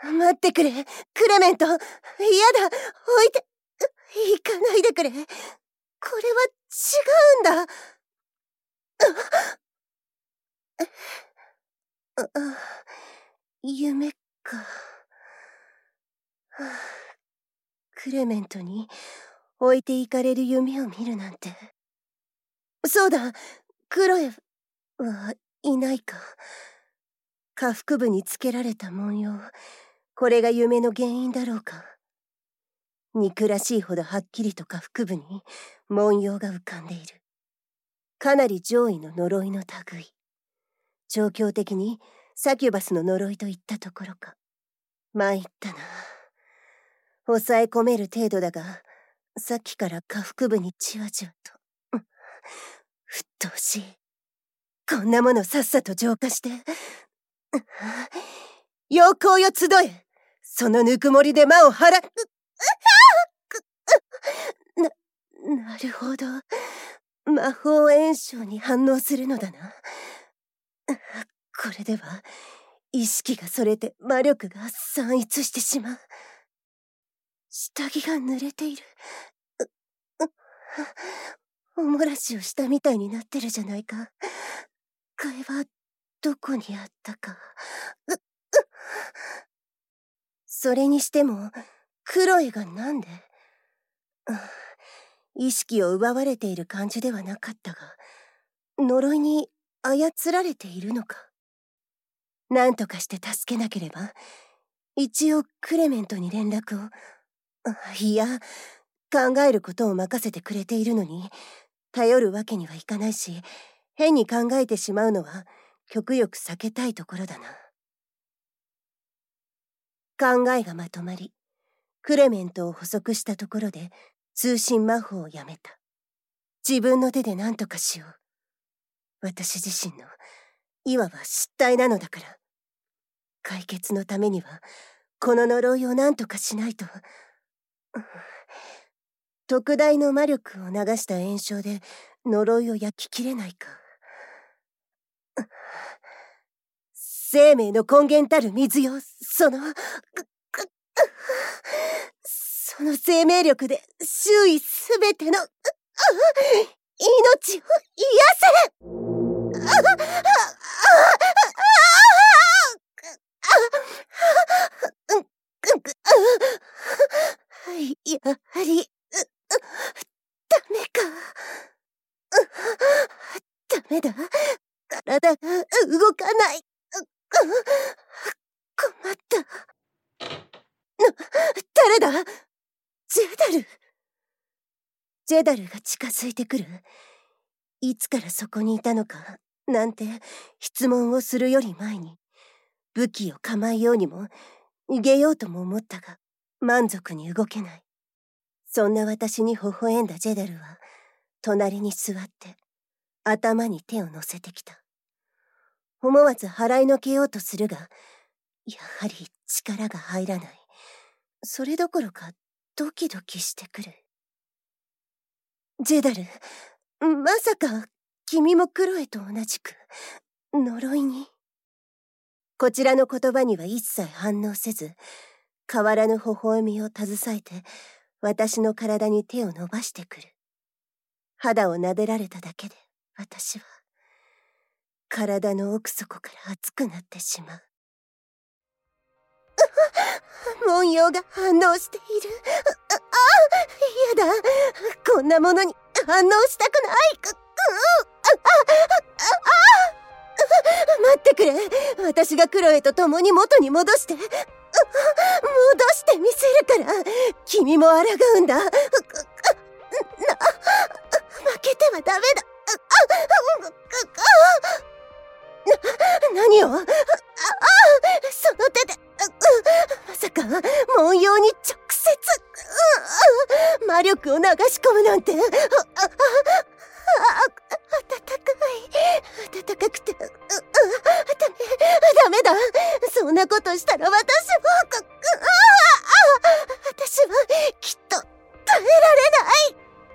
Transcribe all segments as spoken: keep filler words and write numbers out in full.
待ってくれ、クレメント。嫌だ、置いて、行かないでくれ。これは違うんだ。あ、あ、夢か。クレメントに置いて行かれる夢を見るなんて。そうだ、クロエはいないか。下腹部につけられた文様、これが夢の原因だろうか。憎らしいほどはっきりと下腹部に文様が浮かんでいる。かなり上位の呪いの類。状況的にサキュバスの呪いといったところか。参ったな。抑え込める程度だが、さっきから下腹部にじわじわと。うっとうしい。こんなものさっさと浄化して。陽光よ集え。そのぬくもりで魔を払っ。な、なるほど。魔法炎症に反応するのだな。これでは、意識がそれて魔力が散逸してしまう。下着が濡れている。おもらしをしたみたいになってるじゃないか。替えはどこにあったか。それにしても、クロエがなんで、意識を奪われている感じではなかったが、呪いに操られているのか。何とかして助けなければ、一応クレメントに連絡を。いや、考えることを任せてくれているのに、頼るわけにはいかないし、変に考えてしまうのは極力避けたいところだな。考えがまとまり、クレメントを捕捉したところで通信魔法をやめた。自分の手で何とかしよう。私自身のいわば失態なのだから。解決のためにはこの呪いを何とかしないと。特大の魔力を流した炎症で呪いを焼ききれないか。生命の根源たる水よ、そのその生命力で周囲すべての命を癒せ。やはりダメか。ダメだ。体が動かない。困った。な、誰だ？ジェダル。ジェダルが近づいてくる。いつからそこにいたのか、なんて質問をするより前に、武器を構えようにも、逃げようとも思ったが、満足に動けない。そんな私に微笑んだジェダルは、隣に座って、頭に手を乗せてきた。思わず払いのけようとするが、やはり力が入らない。それどころか、ドキドキしてくる。ジェダル、まさか、君もクロエと同じく、呪いに。こちらの言葉には一切反応せず、変わらぬ微笑みを携えて、私の体に手を伸ばしてくる。肌を撫でられただけで、私は、体の奥底から熱くなってしまう。文様が反応している。ああ、やだ。こんなものに反応したくない。待ってくれ。私がクロエと共に元に戻して。戻してみせるから。君も抗うんだ。な、負けてはダメだ。な、何を？ああ、その手で、まさか、文様に直接、魔力を流し込むなんて、あ、あ、あ、暖かい、暖かくて、ダメ、ダメだ。そんなことしたら私も、私はきっと耐えられない。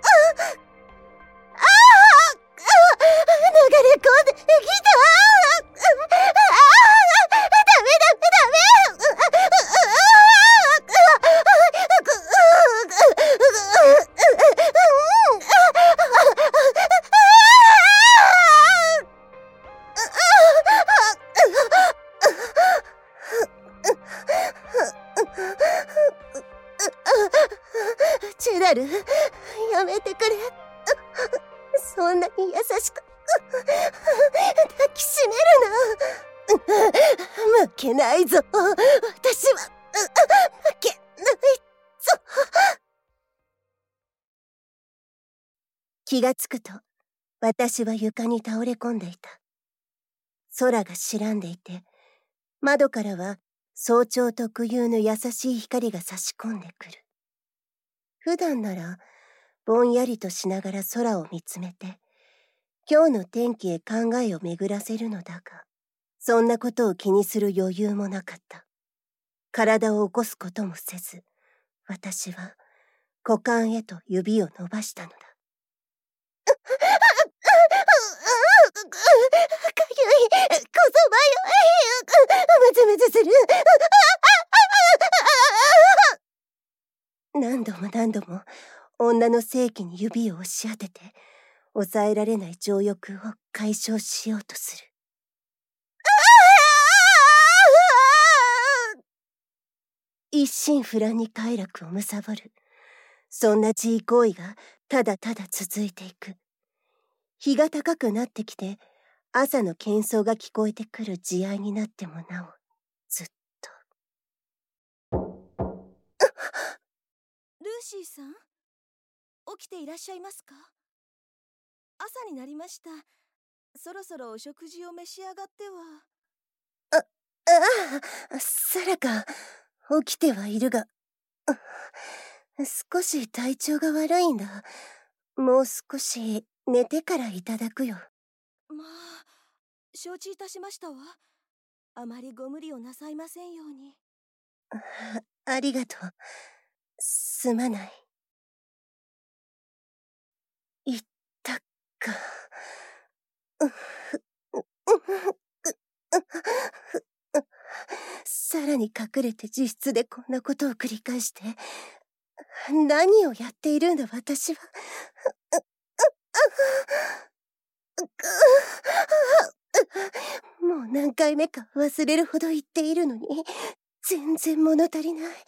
流れ込んできた。ダメダメダメ。 ダル、やめてくれ。そんなに優しく抱きしめるな。負けないぞ、私は。負けないぞ。気がつくと私は床に倒れ込んでいた。空が白んでいて、窓からは早朝特有の優しい光が差し込んでくる。普段ならぼんやりとしながら空を見つめて、今日の天気へ考えを巡らせるのだが、そんなことを気にする余裕もなかった。体を起こすこともせず、私は股間へと指を伸ばしたのだ。かゆい、こそばよい、むずむずする。何度も何度も女の性器に指を押し当てて、抑えられない情欲を解消しようとする。一心不乱に快楽を貪る。そんな自慰行為がただただ続いていく。日が高くなってきて、朝の喧騒が聞こえてくる慈愛になってもなお、ずっと。 ルーシーさん、起きていらっしゃいますか？朝になりました。そろそろお食事を召し上がっては。 あ、ああ、サラカ、起きてはいるが、少し体調が悪いんだ。もう少し寝てからいただくよ。 まあ、承知いたしましたわ。あまりご無理をなさいませんように。 あ、ありがとう。すまない。いったか。さらに隠れて自室でこんなことを繰り返して、何をやっているんだ私は。もう何回目か忘れるほど言っているのに、全然物足りない。もっ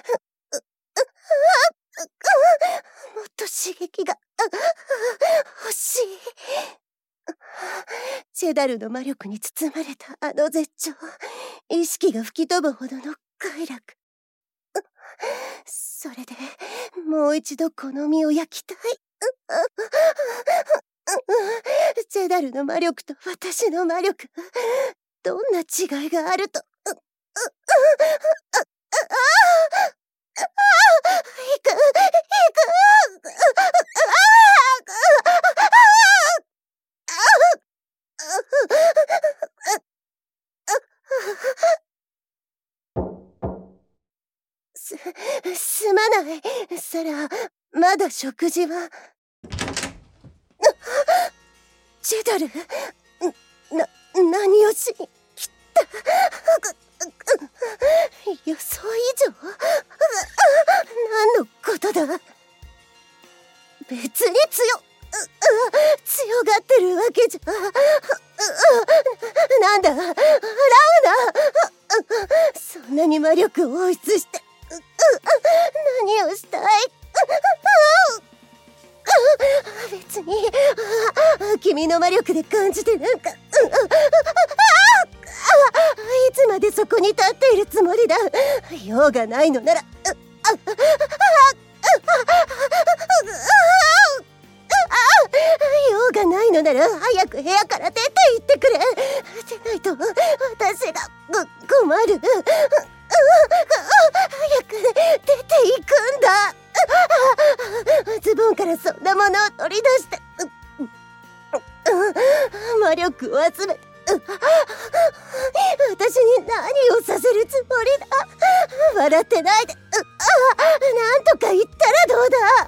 と刺激が欲しい。チェダルの魔力に包まれたあの絶頂、意識が吹き飛ぶほどの快楽。それでもう一度この身を焼きたい。チェダルの魔力と私の魔力、どんな違いがあると。いく、いく。す、すまない、サラ。まだ食事は。チェダル、な、何をしに来た。予想以上。何のことだ。別に強、強がってるわけじゃ。なんだ、笑うな。そんなに魔力を放出して何をしたい。別に君の魔力で感じてなんか、いつまでそこに立っているつもりだ。用がないのなら、用がないのなら早く部屋から出て行ってくれ。でないと私がご困る。早く出て行くんだ。ズボンからそんなものを取り出して魔力を集めて、私に何をさせるつもりだ。笑ってないで、なんとか言ったらどうだ。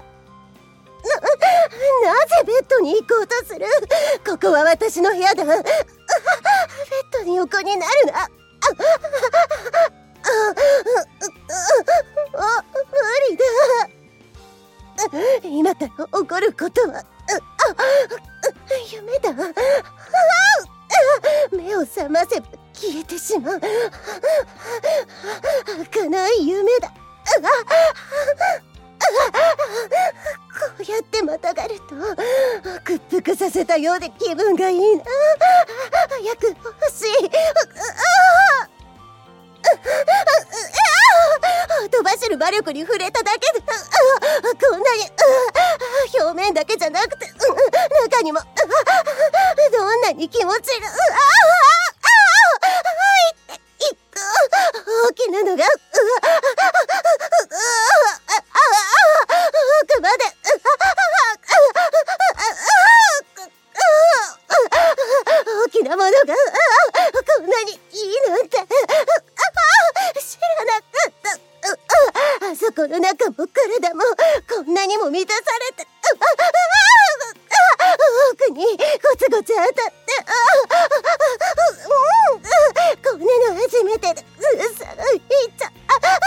な、なぜベッドに行こうとする。ここは私の部屋だ。ベッドに横になるな。あ、無理だ。今から起こることは夢だ。目を覚ませば消えてしまう儚い夢だ。 こうやってまたがると屈服させたようで気分がいいな。早く欲しい。飛ばしる魔力に触れただけでこんなに表面だけじゃなくて中にもどんなに気持ちが大きなのが奥まで大きなものがこんなにいいなんて知らなかった。あそこの中も体もこんなにも満たされて奥にゴツゴツ当たってこんなの初めてでうさがいちゃ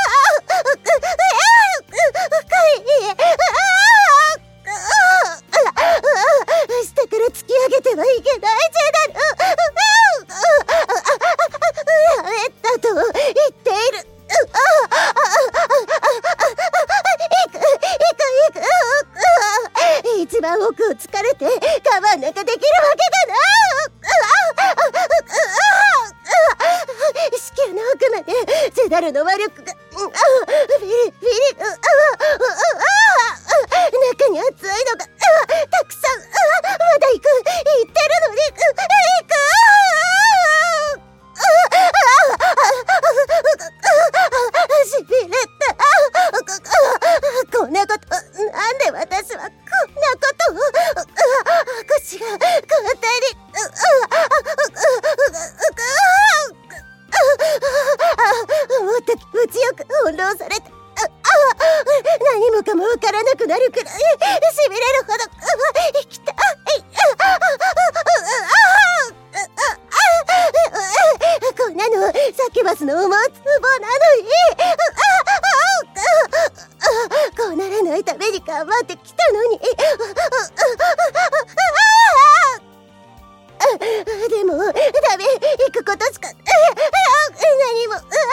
下から突き上げてはいけないジェダル。やめたと言っている。行く行く行く。一番奥を疲れて我慢なんかできるわけだな。子宮の奥までジェダルの魔力がビリビリ中に熱いのがたくさんまだ行く行ってるのに行くしびれた。こんなことなんで私はこんなことを腰が勝手にもっと気持ちよく翻弄されて何もかもわからなくなるくらいしびれるほど生きたい。こんなのサキュバスの思うツボなのにこうならないために頑張ってきたのにでもダメ、行くことしか何も